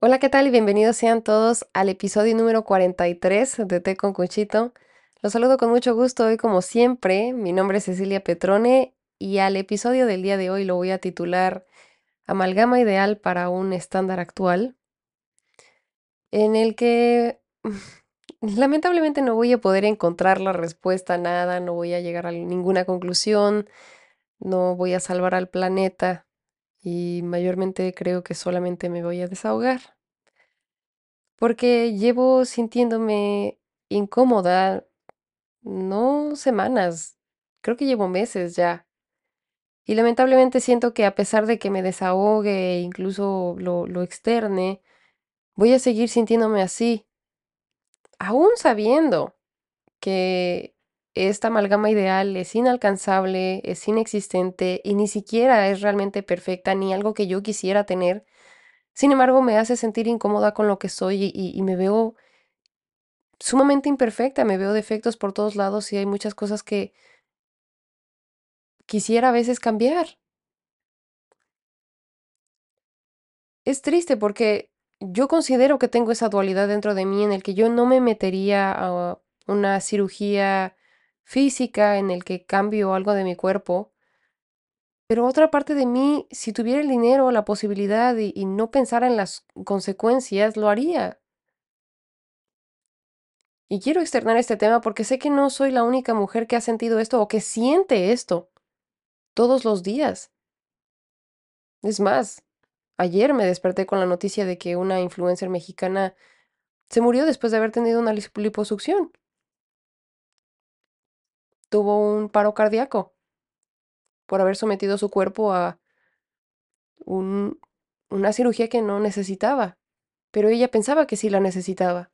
Hola, ¿qué tal? Y bienvenidos sean todos al episodio número 43 de Té con Cuchito. Los saludo con mucho gusto hoy como siempre. Mi nombre es Cecilia Petrone y al episodio del día de hoy lo voy a titular Amalgama ideal para un estándar actual, en el que lamentablemente no voy a poder encontrar la respuesta a nada, no voy a llegar a ninguna conclusión, no voy a salvar al planeta y mayormente creo que solamente me voy a desahogar. Porque llevo sintiéndome incómoda, no semanas, creo que llevo meses ya. Y lamentablemente siento que a pesar de que me desahogue e incluso lo externe, voy a seguir sintiéndome así, aún sabiendo que esta amalgama ideal es inalcanzable, es inexistente y ni siquiera es realmente perfecta ni algo que yo quisiera tener. Sin embargo, me hace sentir incómoda con lo que soy y me veo sumamente imperfecta, me veo defectos por todos lados y hay muchas cosas que quisiera a veces cambiar. Es triste porque yo considero que tengo esa dualidad dentro de mí en el que yo no me metería a una cirugía física en el que cambio algo de mi cuerpo, pero otra parte de mí, si tuviera el dinero, la posibilidad y no pensara en las consecuencias, lo haría. Y quiero externar este tema porque sé que no soy la única mujer que ha sentido esto o que siente esto todos los días. Es más, ayer me desperté con la noticia de que una influencer mexicana se murió después de haber tenido una liposucción. Tuvo un paro cardíaco por haber sometido su cuerpo a un- una cirugía que no necesitaba, pero ella pensaba que sí la necesitaba.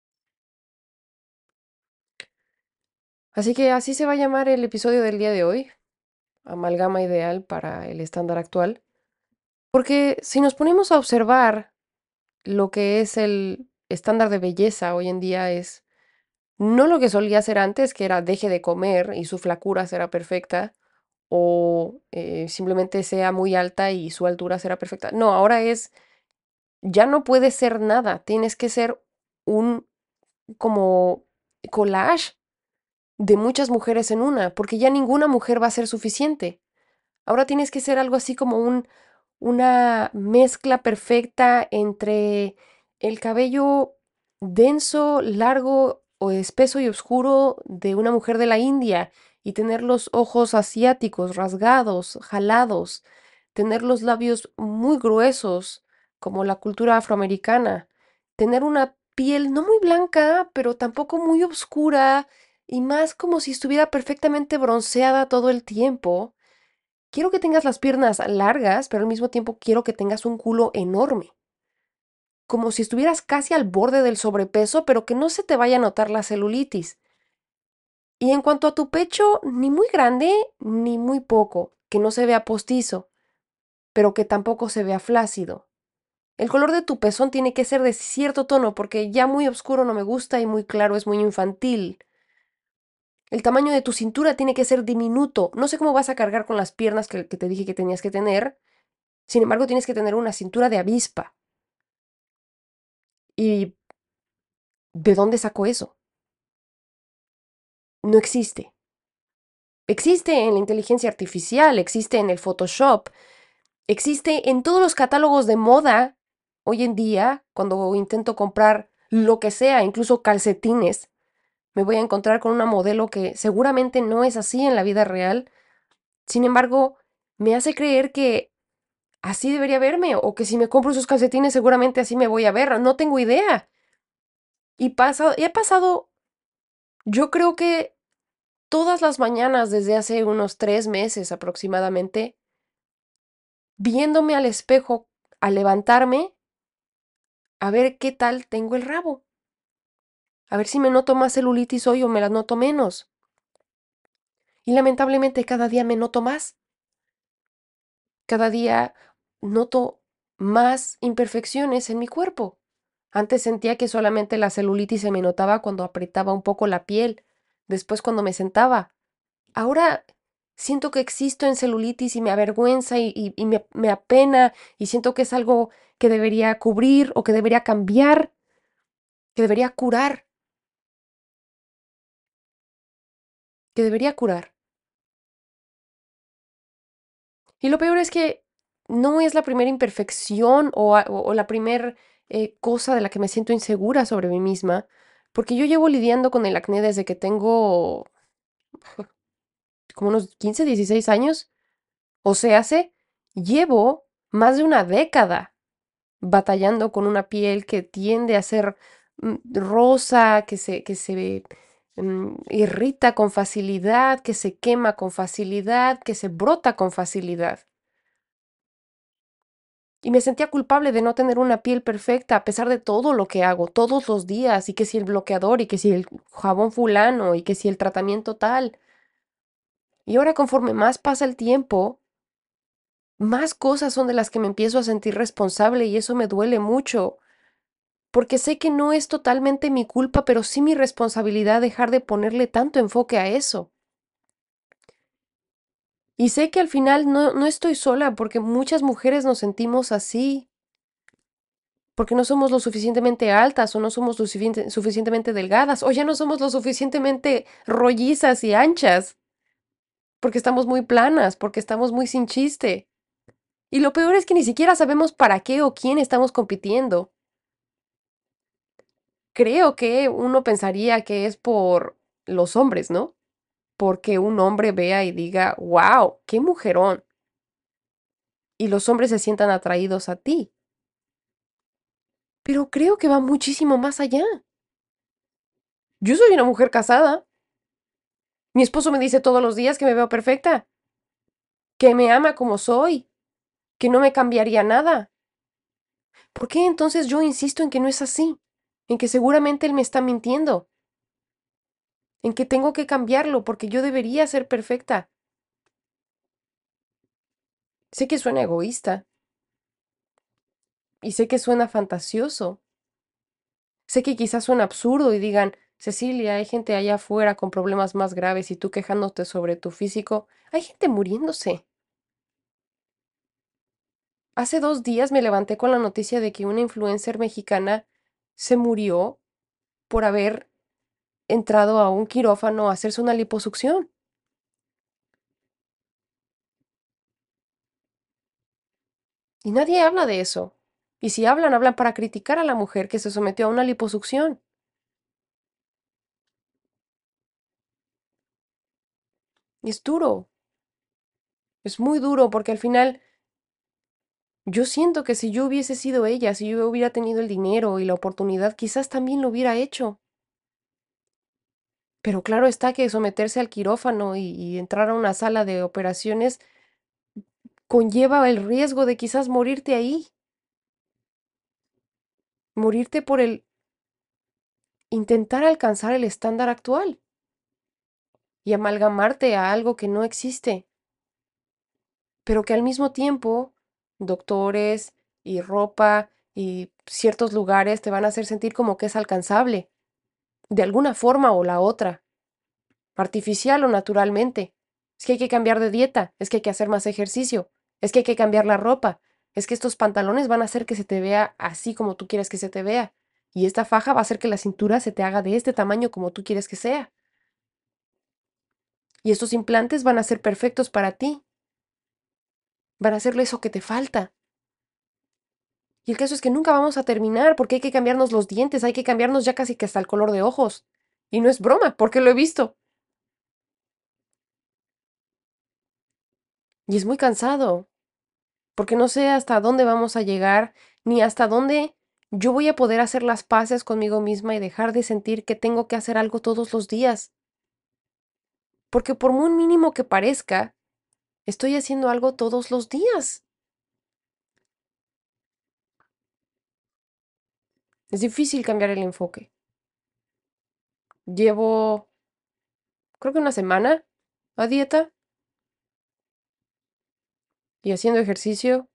Así que así se va a llamar el episodio del día de hoy, amalgama ideal para el estándar actual. Porque si nos ponemos a observar lo que es el estándar de belleza hoy en día es no lo que solía ser antes, que era deje de comer y su flacura será perfecta, o simplemente sea muy alta y su altura será perfecta. No, ahora es, ya no puede ser nada, tienes que ser un como collage de muchas mujeres en una, porque ya ninguna mujer va a ser suficiente. Ahora tienes que ser algo así como una mezcla perfecta entre el cabello denso, largo o espeso y oscuro de una mujer de la India y tener los ojos asiáticos rasgados, jalados, tener los labios muy gruesos como la cultura afroamericana, tener una piel no muy blanca, pero tampoco muy oscura y más como si estuviera perfectamente bronceada todo el tiempo. Quiero que tengas las piernas largas, pero al mismo tiempo quiero que tengas un culo enorme, como si estuvieras casi al borde del sobrepeso, pero que no se te vaya a notar la celulitis. Y en cuanto a tu pecho, ni muy grande ni muy poco, que no se vea postizo, pero que tampoco se vea flácido. El color de tu pezón tiene que ser de cierto tono, porque ya muy oscuro no me gusta y muy claro es muy infantil. El tamaño de tu cintura tiene que ser diminuto. No sé cómo vas a cargar con las piernas que te dije que tenías que tener. Sin embargo, tienes que tener una cintura de avispa. ¿Y de dónde sacó eso? No existe. Existe en la inteligencia artificial, existe en el Photoshop, existe en todos los catálogos de moda hoy en día, cuando intento comprar lo que sea, incluso calcetines, me voy a encontrar con una modelo que seguramente no es así en la vida real. Sin embargo, me hace creer que así debería verme o que si me compro esos calcetines seguramente así me voy a ver. No tengo idea. Y he pasado, yo creo que todas las mañanas desde hace unos 3 meses aproximadamente, viéndome al espejo al levantarme, a ver qué tal tengo el rabo, a ver si me noto más celulitis hoy o me la noto menos. Y lamentablemente cada día me noto más, cada día noto más imperfecciones en mi cuerpo. Antes sentía que solamente la celulitis se me notaba cuando apretaba un poco la piel, después cuando me sentaba. Ahora siento que existo en celulitis y me avergüenza y me apena y siento que es algo que debería cubrir o que debería cambiar, que debería curar, que debería curar. Y lo peor es que no es la primera imperfección o la primera cosa de la que me siento insegura sobre mí misma, porque yo llevo lidiando con el acné desde que tengo como unos 15, 16 años. O sea, llevo más de una década batallando con una piel que tiende a ser rosa, que se irrita con facilidad, que se quema con facilidad, que se brota con facilidad. Y me sentía culpable de no tener una piel perfecta a pesar de todo lo que hago todos los días, y que si el bloqueador, y que si el jabón fulano, y que si el tratamiento tal. Y ahora conforme más pasa el tiempo, más cosas son de las que me empiezo a sentir responsable y eso me duele mucho, porque sé que no es totalmente mi culpa, pero sí mi responsabilidad dejar de ponerle tanto enfoque a eso. Y sé que al final no estoy sola, porque muchas mujeres nos sentimos así, porque no somos lo suficientemente altas o no somos lo suficientemente delgadas o ya no somos lo suficientemente rollizas y anchas, porque estamos muy planas, porque estamos muy sin chiste. Y lo peor es que ni siquiera sabemos para qué o quién estamos compitiendo. Creo que uno pensaría que es por los hombres, ¿no? Porque un hombre vea y diga, wow, qué mujerón. Y los hombres se sientan atraídos a ti. Pero creo que va muchísimo más allá. Yo soy una mujer casada. Mi esposo me dice todos los días que me veo perfecta, que me ama como soy, que no me cambiaría nada. ¿Por qué entonces yo insisto en que no es así? En que seguramente él me está mintiendo, en que tengo que cambiarlo porque yo debería ser perfecta. Sé que suena egoísta y sé que suena fantasioso. Sé que quizás suena absurdo y digan, Cecilia, hay gente allá afuera con problemas más graves y tú quejándote sobre tu físico. Hay gente muriéndose. Hace 2 días me levanté con la noticia de que una influencer mexicana se murió por haber entrado a un quirófano a hacerse una liposucción. Y nadie habla de eso. Y si hablan, hablan para criticar a la mujer que se sometió a una liposucción. Y es duro, es muy duro porque al final yo siento que si yo hubiese sido ella, si yo hubiera tenido el dinero y la oportunidad, quizás también lo hubiera hecho. Pero claro está que someterse al quirófano y entrar a una sala de operaciones conlleva el riesgo de quizás morirte ahí, morirte por el intentar alcanzar el estándar actual y amalgamarte a algo que no existe, pero que al mismo tiempo doctores y ropa y ciertos lugares te van a hacer sentir como que es alcanzable, de alguna forma o la otra, artificial o naturalmente. Es que hay que cambiar de dieta, es que hay que hacer más ejercicio, es que hay que cambiar la ropa, es que estos pantalones van a hacer que se te vea así como tú quieres que se te vea, y esta faja va a hacer que la cintura se te haga de este tamaño como tú quieres que sea, y estos implantes van a ser perfectos para ti, van a hacerle eso que te falta. Y el caso es que nunca vamos a terminar porque hay que cambiarnos los dientes, hay que cambiarnos ya casi que hasta el color de ojos. Y no es broma, porque lo he visto. Y es muy cansado, porque no sé hasta dónde vamos a llegar, ni hasta dónde yo voy a poder hacer las paces conmigo misma y dejar de sentir que tengo que hacer algo todos los días. Porque por muy mínimo que parezca, estoy haciendo algo todos los días. Es difícil cambiar el enfoque. Llevo, creo que una semana a dieta y haciendo ejercicio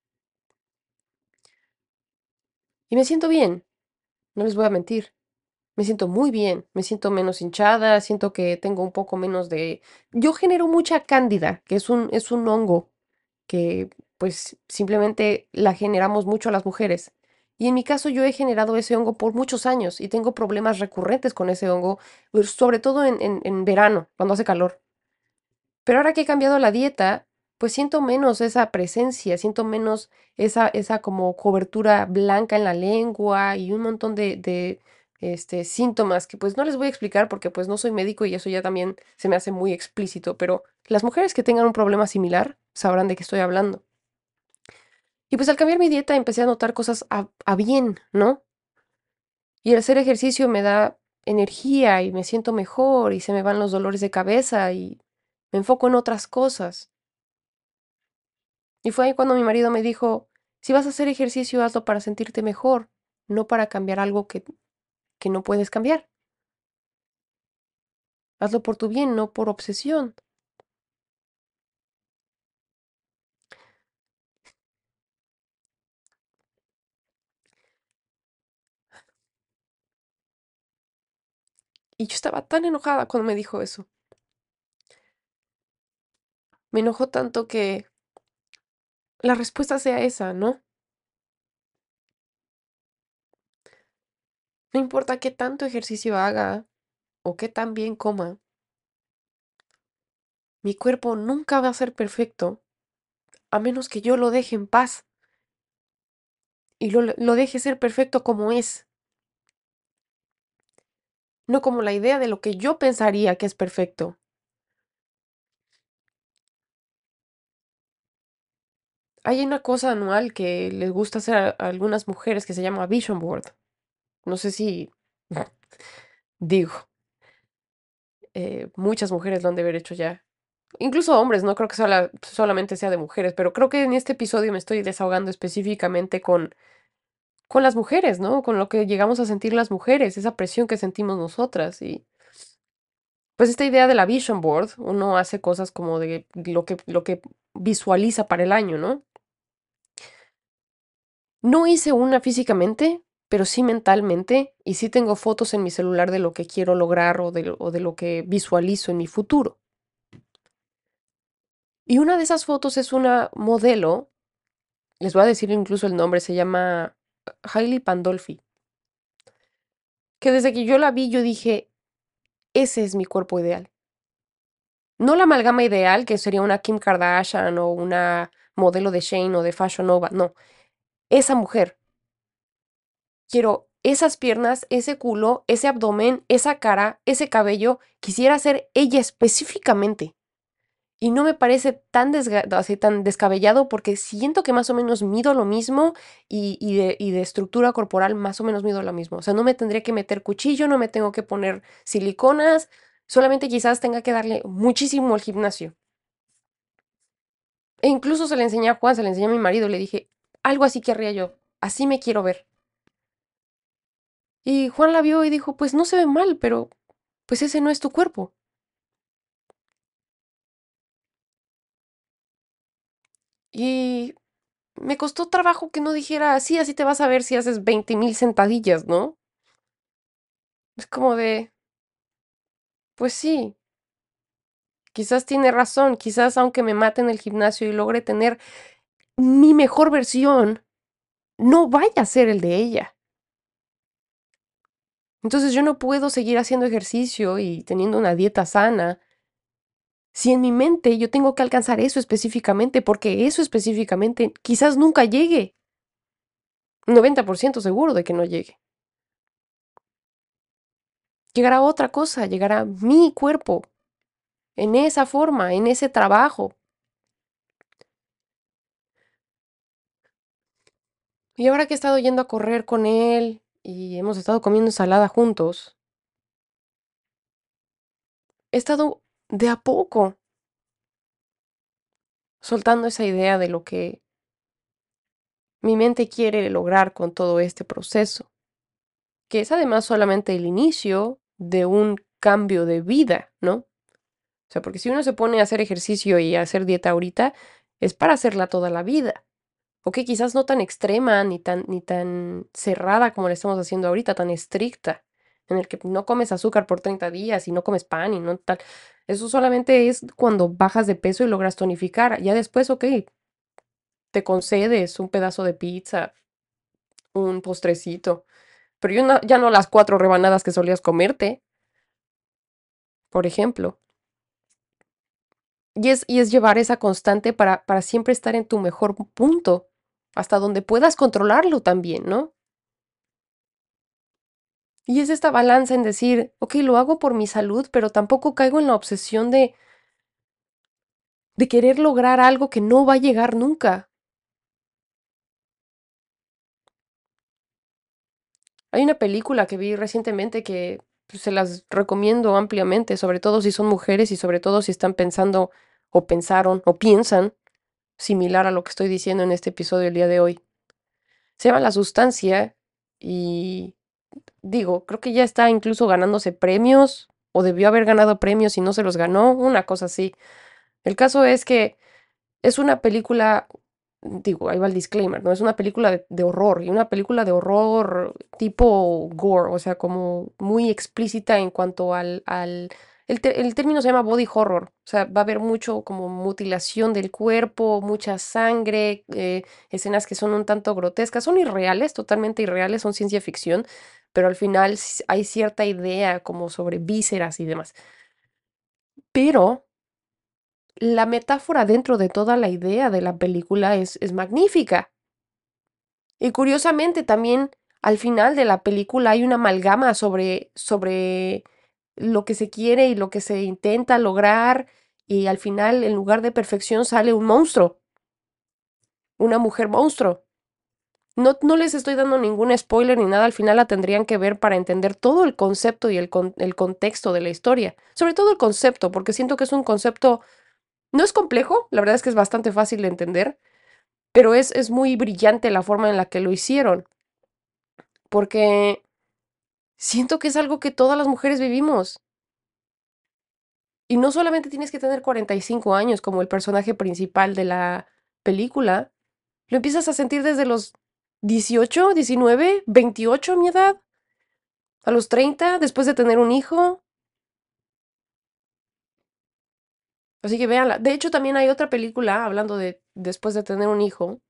y me siento bien, no les voy a mentir. Me siento muy bien, me siento menos hinchada, siento que tengo un poco menos de... Yo genero mucha cándida, que es un hongo que pues simplemente la generamos mucho a las mujeres. Y en mi caso yo he generado ese hongo por muchos años y tengo problemas recurrentes con ese hongo, pues, sobre todo en verano, cuando hace calor. Pero ahora que he cambiado la dieta, pues siento menos esa presencia, siento menos esa como cobertura blanca en la lengua y un montón de síntomas que pues no les voy a explicar porque pues no soy médico y eso ya también se me hace muy explícito, pero las mujeres que tengan un problema similar sabrán de qué estoy hablando. Y pues al cambiar mi dieta empecé a notar cosas a bien, ¿no? Y el hacer ejercicio me da energía y me siento mejor y se me van los dolores de cabeza y me enfoco en otras cosas. Y fue ahí cuando mi marido me dijo, si vas a hacer ejercicio, hazlo para sentirte mejor, no para cambiar algo que no puedes cambiar. Hazlo por tu bien, no por obsesión. Y yo estaba tan enojada cuando me dijo eso. Me enojó tanto que la respuesta sea esa, ¿no? No importa qué tanto ejercicio haga o qué tan bien coma, mi cuerpo nunca va a ser perfecto a menos que yo lo deje en paz y lo deje ser perfecto como es, no como la idea de lo que yo pensaría que es perfecto. Hay una cosa anual que les gusta hacer a algunas mujeres que se llama Vision Board. No sé si digo, muchas mujeres lo han de haber hecho ya. Incluso hombres, no creo que solamente sea de mujeres, pero creo que en este episodio me estoy desahogando específicamente con las mujeres, ¿no? Con lo que llegamos a sentir las mujeres, esa presión que sentimos nosotras. Y pues esta idea de la Vision Board, uno hace cosas como de lo que visualiza para el año, ¿no? No hice una físicamente, pero sí mentalmente, y sí tengo fotos en mi celular de lo que quiero lograr o de lo que visualizo en mi futuro. Y una de esas fotos es una modelo, les voy a decir incluso el nombre, se llama Hailey Pandolfi, que desde que yo la vi yo dije, ese es mi cuerpo ideal. No la amalgama ideal, que sería una Kim Kardashian o una modelo de Shane o de Fashion Nova, no, esa mujer. Quiero esas piernas, ese culo, ese abdomen, esa cara, ese cabello. Quisiera ser ella específicamente. Y no me parece así, tan descabellado porque siento que más o menos mido lo mismo y de estructura corporal más o menos mido lo mismo. O sea, no me tendría que meter cuchillo, no me tengo que poner siliconas, solamente quizás tenga que darle muchísimo al gimnasio. E incluso se le enseñé a Juan, se le enseñé a mi marido, le dije, algo así querría yo, así me quiero ver. Y Juan la vio y dijo, pues no se ve mal, pero pues ese no es tu cuerpo. Y me costó trabajo que no dijera, sí, así te vas a ver si haces 20,000 sentadillas, ¿no? Es como de, pues sí, quizás tiene razón, quizás aunque me mate en el gimnasio y logre tener mi mejor versión, no vaya a ser el de ella. Entonces yo no puedo seguir haciendo ejercicio y teniendo una dieta sana si en mi mente yo tengo que alcanzar eso específicamente, porque eso específicamente quizás nunca llegue. 90% seguro de que no llegue. Llegará otra cosa, llegará mi cuerpo, en esa forma, en ese trabajo. Y ahora que he estado yendo a correr con él y hemos estado comiendo ensalada juntos, he estado de a poco soltando esa idea de lo que mi mente quiere lograr con todo este proceso, que es además solamente el inicio de un cambio de vida, ¿no? O sea, porque si uno se pone a hacer ejercicio y a hacer dieta ahorita, es para hacerla toda la vida. Ok, quizás no tan extrema ni tan cerrada como la estamos haciendo ahorita, tan estricta, en el que no comes azúcar por 30 días y no comes pan y no tal. Eso solamente es cuando bajas de peso y logras tonificar. Ya después, ok, te concedes un pedazo de pizza, un postrecito, pero ya no las 4 rebanadas que solías comerte, por ejemplo. Y es llevar esa constante para siempre estar en tu mejor punto, hasta donde puedas controlarlo también, ¿no? Y es esta balanza en decir, ok, lo hago por mi salud, pero tampoco caigo en la obsesión de querer lograr algo que no va a llegar nunca. Hay una película que vi recientemente que pues, se las recomiendo ampliamente, sobre todo si son mujeres y sobre todo si están pensando o pensaron o piensan similar a lo que estoy diciendo en este episodio el día de hoy. Se llama La Sustancia y digo, creo que ya está incluso ganándose premios o debió haber ganado premios y no se los ganó, una cosa así. El caso es que es una película, digo, ahí va el disclaimer, ¿no? Es una película de horror y una película de horror tipo gore, o sea, como muy explícita en cuanto el término se llama body horror, o sea, va a haber mucho como mutilación del cuerpo, mucha sangre, escenas que son un tanto grotescas, son irreales, totalmente irreales, son ciencia ficción, pero al final hay cierta idea como sobre vísceras y demás. Pero la metáfora dentro de toda la idea de la película es magnífica. Y curiosamente también al final de la película hay una amalgama sobre lo que se quiere y lo que se intenta lograr. Y al final, en lugar de perfección, sale un monstruo, una mujer monstruo. No, no les estoy dando ningún spoiler ni nada, al final la tendrían que ver para entender todo el concepto y el contexto de la historia. Sobre todo el concepto, porque siento que es un concepto, no es complejo, la verdad es que es bastante fácil de entender, pero es muy brillante la forma en la que lo hicieron, porque siento que es algo que todas las mujeres vivimos. Y no solamente tienes que tener 45 años como el personaje principal de la película, lo empiezas a sentir desde los 18, 19, 28 a mi edad, a los 30 después de tener un hijo. Así que véanla. De hecho, también hay otra película, hablando de después de tener un hijo,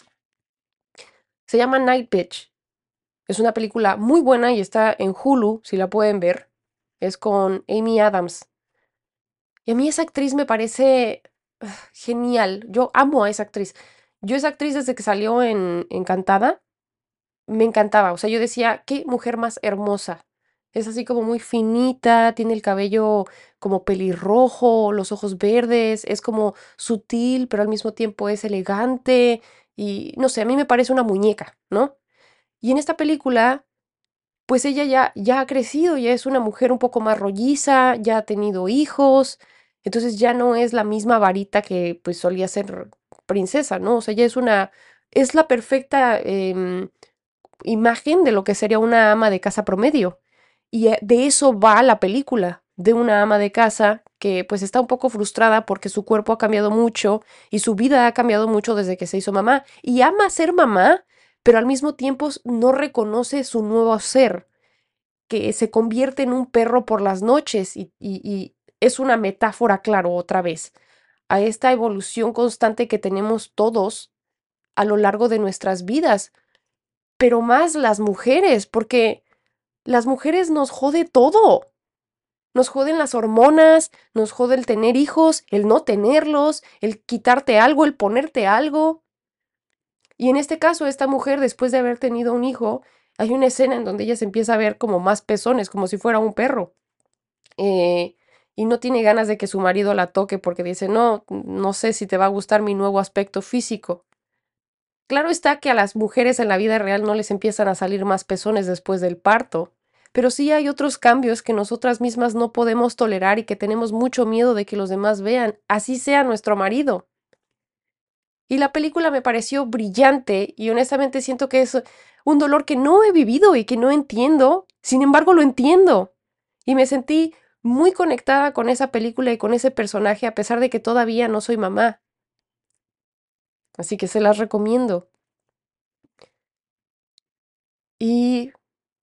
se llama Night Bitch. Es una película muy buena y está en Hulu, si la pueden ver. Es con Amy Adams. Y a mí esa actriz me parece genial. Yo amo a esa actriz. Yo esa actriz desde que salió en Encantada, me encantaba. O sea, yo decía, qué mujer más hermosa. Es así como muy finita, tiene el cabello como pelirrojo, los ojos verdes, es como sutil, pero al mismo tiempo es elegante. Y no sé, a mí me parece una muñeca, ¿no? Y en esta película pues ella ya ha crecido, ya es una mujer un poco más rolliza, ya ha tenido hijos, entonces ya no es la misma varita que pues solía ser princesa, ¿no? O sea, ya es la perfecta imagen de lo que sería una ama de casa promedio. Y de eso va la película, de una ama de casa que pues está un poco frustrada porque su cuerpo ha cambiado mucho y su vida ha cambiado mucho desde que se hizo mamá. Y ama ser mamá, pero al mismo tiempo no reconoce su nuevo ser, que se convierte en un perro por las noches y es una metáfora, claro, otra vez, a esta evolución constante que tenemos todos a lo largo de nuestras vidas, pero más las mujeres, porque las mujeres nos jode todo. Nos joden las hormonas, nos jode el tener hijos, el no tenerlos, el quitarte algo, el ponerte algo. Y en este caso, esta mujer, después de haber tenido un hijo, hay una escena en donde ella se empieza a ver como más pezones, como si fuera un perro. eh, y no tiene ganas de que su marido la toque porque dice, no, no sé si te va a gustar mi nuevo aspecto físico. Claro está que a las mujeres en la vida real no les empiezan a salir más pezones después del parto, pero sí hay otros cambios que nosotras mismas no podemos tolerar y que tenemos mucho miedo de que los demás vean, así sea nuestro marido. Y la película me pareció brillante y honestamente siento que es un dolor que no he vivido y que no entiendo, sin embargo lo entiendo. Y me sentí muy conectada con esa película y con ese personaje a pesar de que todavía no soy mamá. Así que se las recomiendo. Y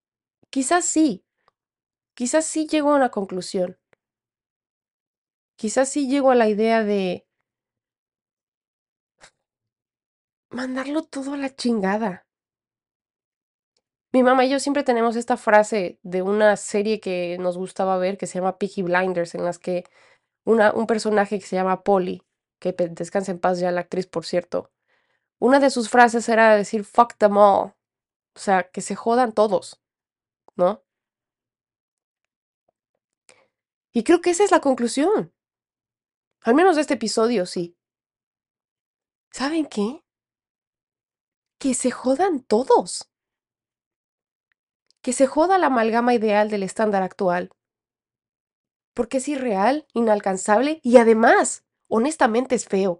quizás sí llego a una conclusión. Quizás sí llego a la idea mandarlo todo a la chingada. Mi mamá y yo siempre tenemos esta frase de una serie que nos gustaba ver que se llama Peaky Blinders, en las que un personaje que se llama Polly, que descansa en paz ya la actriz, por cierto, una de sus frases era decir fuck them all, o sea, que se jodan todos, ¿no? Y creo que esa es la conclusión, al menos de este episodio, sí. ¿Saben qué? Que se jodan todos, que se joda la amalgama ideal del estándar actual, porque es irreal, inalcanzable y además, honestamente es feo.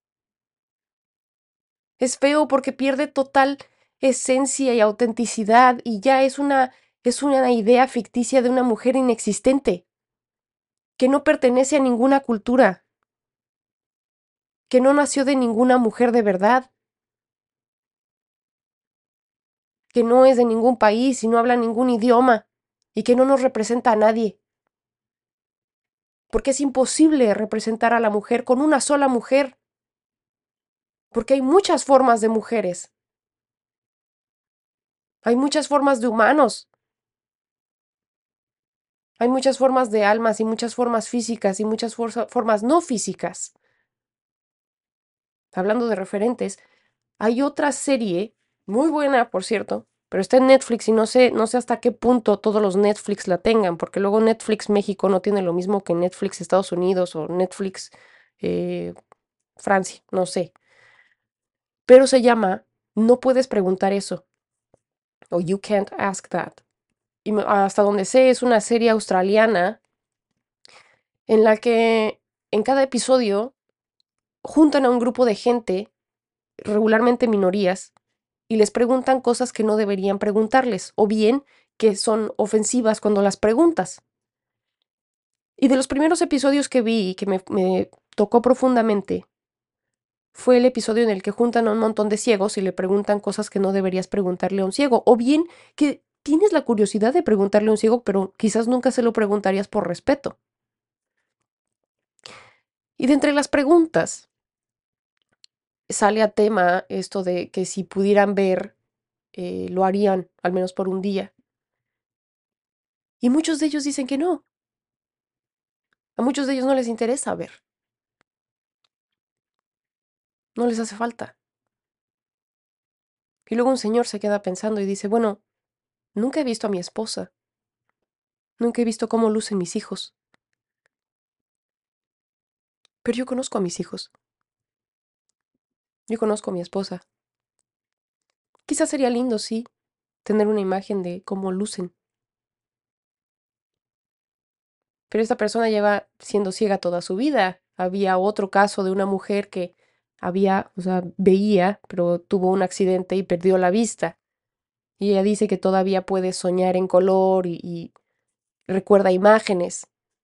Es feo porque pierde total esencia y autenticidad y ya es una idea ficticia de una mujer inexistente, que no pertenece a ninguna cultura, que no nació de ninguna mujer de verdad, que no es de ningún país y no habla ningún idioma y que no nos representa a nadie. Porque es imposible representar a la mujer con una sola mujer, porque hay muchas formas de mujeres, hay muchas formas de humanos, hay muchas formas de almas y muchas formas físicas y muchas formas no físicas. Hablando de referentes, hay otra serie, muy buena, por cierto, pero está en Netflix y no sé hasta qué punto todos los Netflix la tengan, porque luego Netflix México no tiene lo mismo que Netflix Estados Unidos o Netflix eh, Francia, no sé. Pero se llama No puedes preguntar eso, o You Can't Ask That. Y hasta donde sé es una serie australiana en la que en cada episodio juntan a un grupo de gente, regularmente minorías, y les preguntan cosas que no deberían preguntarles, o bien que son ofensivas cuando las preguntas. Y de los primeros episodios que vi y que me tocó profundamente, fue el episodio en el que juntan a un montón de ciegos y le preguntan cosas que no deberías preguntarle a un ciego, o bien que tienes la curiosidad de preguntarle a un ciego, pero quizás nunca se lo preguntarías por respeto. Y de entre las preguntas sale a tema esto de que si pudieran ver, lo harían, al menos por un día. Y muchos de ellos dicen que no. A muchos de ellos no les interesa ver, no les hace falta. Y luego un señor se queda pensando y dice, bueno, nunca he visto a mi esposa, nunca he visto cómo lucen mis hijos, pero yo conozco a mis hijos, yo conozco a mi esposa. Quizás sería lindo, sí, tener una imagen de cómo lucen, pero esta persona lleva siendo ciega toda su vida. Había otro caso de una mujer que o sea, veía, pero tuvo un accidente y perdió la vista. Y ella dice que todavía puede soñar en color y recuerda imágenes.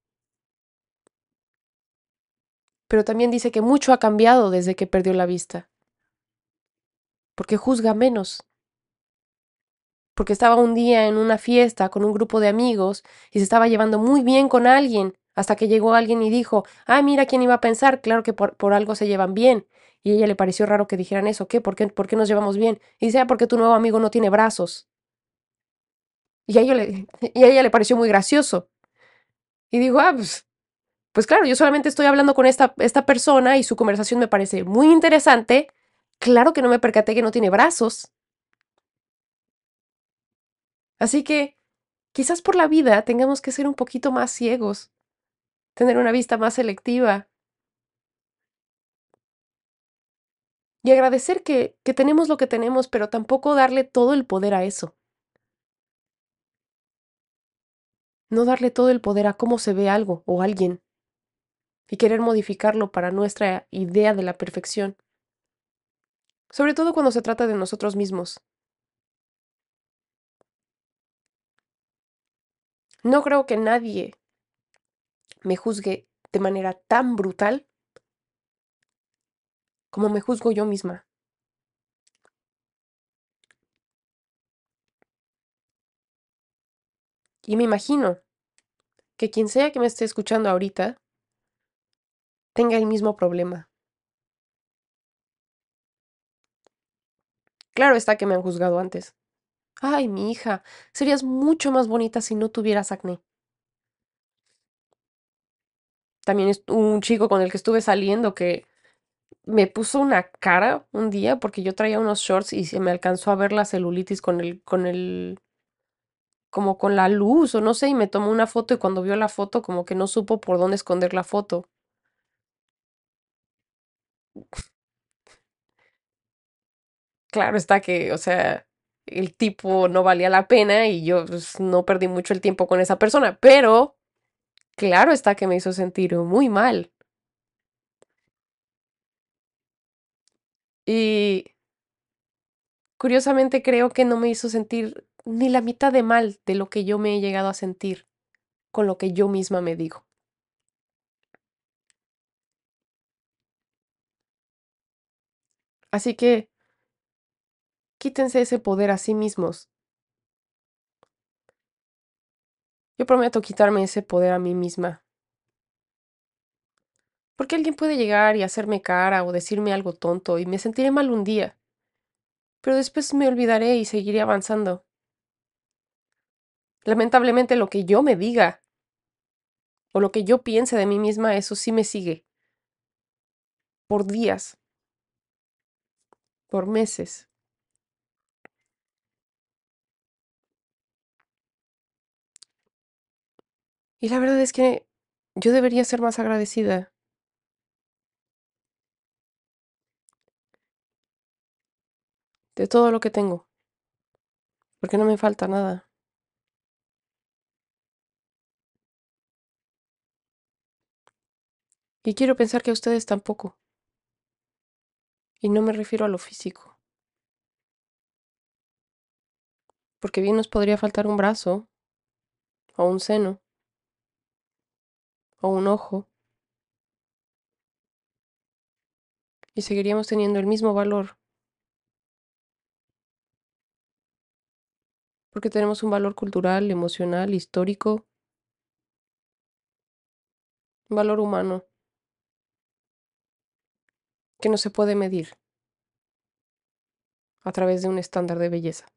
Pero también dice que mucho ha cambiado desde que perdió la vista, porque juzga menos, porque estaba un día en una fiesta con un grupo de amigos y se estaba llevando muy bien con alguien, hasta que llegó alguien y dijo, ah, mira, ¿quién iba a pensar? Claro que por algo se llevan bien. Y a ella le pareció raro que dijeran eso, ¿qué? ¿Por qué nos llevamos bien? Y dice, ah, porque tu nuevo amigo no tiene brazos. Y a ella le pareció muy gracioso. Y dijo, ah, pues claro, yo solamente estoy hablando con esta persona y su conversación me parece muy interesante. Claro que no me percaté que no tiene brazos. Así que quizás por la vida tengamos que ser un poquito más ciegos, tener una vista más selectiva y agradecer que tenemos lo que tenemos, pero tampoco darle todo el poder a eso. No darle todo el poder a cómo se ve algo o alguien y querer modificarlo para nuestra idea de la perfección. Sobre todo cuando se trata de nosotros mismos. No creo que nadie me juzgue de manera tan brutal como me juzgo yo misma. Y me imagino que quien sea que me esté escuchando ahorita tenga el mismo problema. Claro está que me han juzgado antes. Ay, mi hija, serías mucho más bonita si no tuvieras acné. También es un chico con el que estuve saliendo que me puso una cara un día porque yo traía unos shorts y se me alcanzó a ver la celulitis como con la luz o no sé, y me tomó una foto y cuando vio la foto como que no supo por dónde esconder la foto. Claro está que, o sea, el tipo no valía la pena y yo pues, no perdí mucho el tiempo con esa persona, pero claro está que me hizo sentir muy mal. Y curiosamente creo que no me hizo sentir ni la mitad de mal de lo que yo me he llegado a sentir con lo que yo misma me digo. Así que quítense ese poder a sí mismos. Yo prometo quitarme ese poder a mí misma. Porque alguien puede llegar y hacerme cara o decirme algo tonto y me sentiré mal un día, pero después me olvidaré y seguiré avanzando. Lamentablemente lo que yo me diga o lo que yo piense de mí misma, eso sí me sigue por días, por meses. Y la verdad es que yo debería ser más agradecida de todo lo que tengo, porque no me falta nada. Y quiero pensar que a ustedes tampoco. Y no me refiero a lo físico, porque bien nos podría faltar un brazo, o un seno, o un ojo, y seguiríamos teniendo el mismo valor, porque tenemos un valor cultural, emocional, histórico, un valor humano, que no se puede medir a través de un estándar de belleza.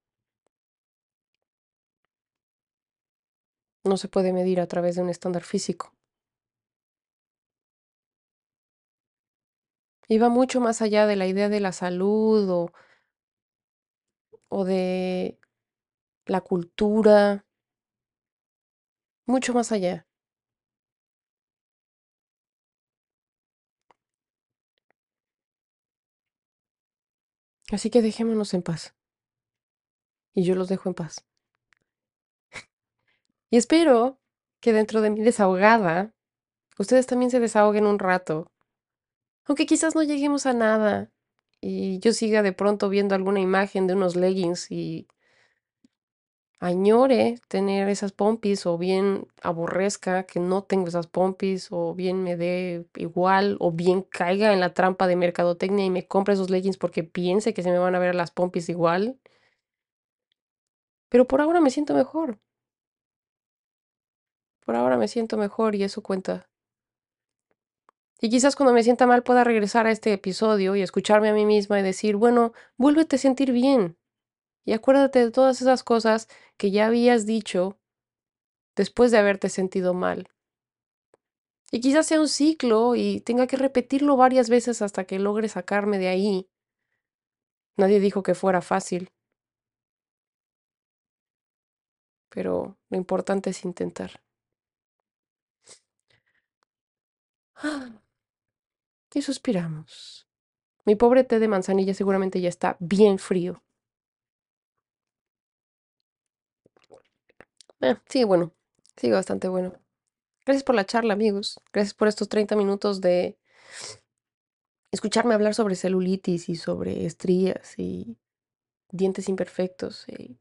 No se puede medir a través de un estándar físico. Y va mucho más allá de la idea de la salud o de la cultura, mucho más allá. Así que dejémonos en paz. Y yo los dejo en paz. Y espero que dentro de mi desahogada, ustedes también se desahoguen un rato. Aunque quizás no lleguemos a nada. Y yo siga de pronto viendo alguna imagen de unos leggings y añore tener esas pompis o bien aborrezca que no tengo esas pompis o bien me dé igual o bien caiga en la trampa de mercadotecnia y me compre esos leggings porque piense que se me van a ver las pompis igual. Pero por ahora me siento mejor. Por ahora me siento mejor y eso cuenta. Y quizás cuando me sienta mal pueda regresar a este episodio y escucharme a mí misma y decir, bueno, vuélvete a sentir bien. Y acuérdate de todas esas cosas que ya habías dicho después de haberte sentido mal. Y quizás sea un ciclo y tenga que repetirlo varias veces hasta que logre sacarme de ahí. Nadie dijo que fuera fácil, pero lo importante es intentar. Ah, y suspiramos. Mi pobre té de manzanilla seguramente ya está bien frío. Sí, bueno, sigue bastante bueno. Gracias por la charla, amigos. Gracias por estos 30 minutos de escucharme hablar sobre celulitis y sobre estrías y dientes imperfectos y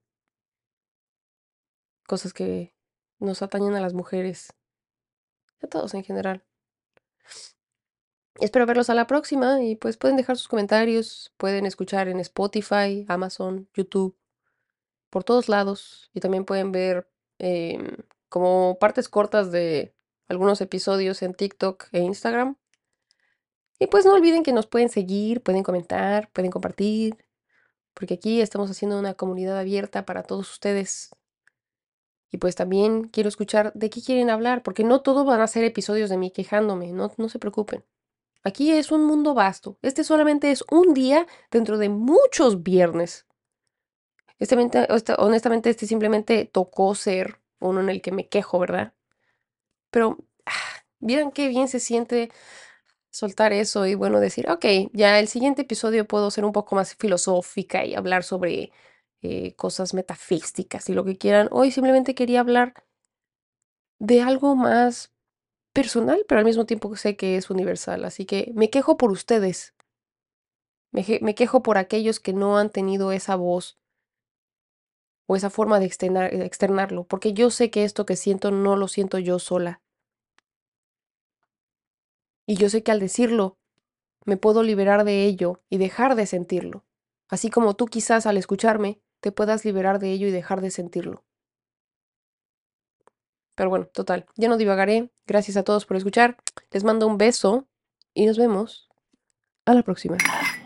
cosas que nos atañen a las mujeres, a todos en general. Espero verlos a la próxima y pues pueden dejar sus comentarios, pueden escuchar en Spotify, Amazon, YouTube, por todos lados y también pueden ver como partes cortas de algunos episodios en TikTok e Instagram. Y pues no olviden que nos pueden seguir, pueden comentar, pueden compartir. porque aquí estamos haciendo una comunidad abierta para todos ustedes. Y pues también quiero escuchar de qué quieren hablar, porque no todo van a ser episodios de mí quejándome, no se preocupen. Aquí es un mundo vasto. Este solamente es un día dentro de muchos viernes. Honestamente, este simplemente tocó ser uno en el que me quejo, ¿verdad? Pero vieran qué bien se siente soltar eso y bueno, decir, ok, ya el siguiente episodio puedo ser un poco más filosófica y hablar sobre cosas metafísicas y lo que quieran. Hoy simplemente quería hablar de algo más personal, pero al mismo tiempo sé que es universal. Así que me quejo por ustedes. Me quejo por aquellos que no han tenido esa voz o esa forma de externarlo, porque yo sé que esto que siento no lo siento yo sola. Y yo sé que al decirlo, me puedo liberar de ello y dejar de sentirlo. Así como tú quizás al escucharme, te puedas liberar de ello y dejar de sentirlo. Pero bueno, total, ya no divagaré. Gracias a todos por escuchar. Les mando un beso y nos vemos a la próxima.